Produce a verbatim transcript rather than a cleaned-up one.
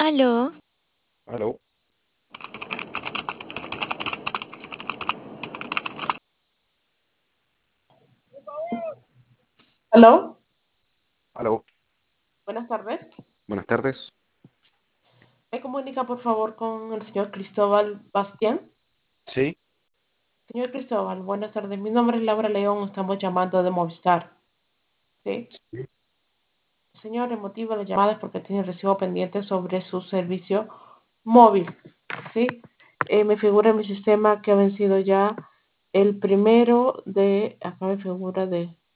Aló, Aló, ¿Aló? aló, Buenas tardes. buenas tardes. ¿Me comunica por favor con el señor Cristóbal Bastián? Sí, Señor Cristóbal, buenas tardes. Mi nombre es Laura León, estamos llamando de Movistar. ¿Sí? sí. Señor, el motivo de la llamada es porque tiene recibo pendiente sobre su servicio móvil. ¿Sí? Eh, me figura en mi sistema que ha vencido ya el primero de, acá me figura de